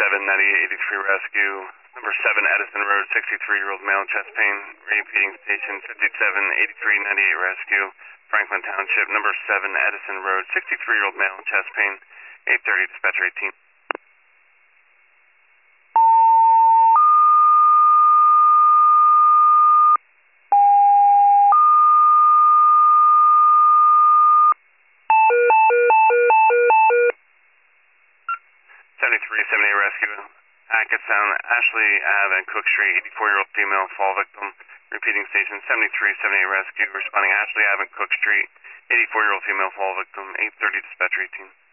79883 rescue. Number 7 Edison Road, 63-year-old male, chest pain. Repeating station 578398 rescue. Franklin Township, number 7 Edison Road, 63-year-old male, chest pain. 830, dispatcher 18. Rescue, Hackettstown, Ashley Ave and Cook Street, 84-year-old female, fall victim. Repeating station 7378 rescue, responding Ashley Ave and Cook Street, 84-year-old female, fall victim, 830, dispatcher 18.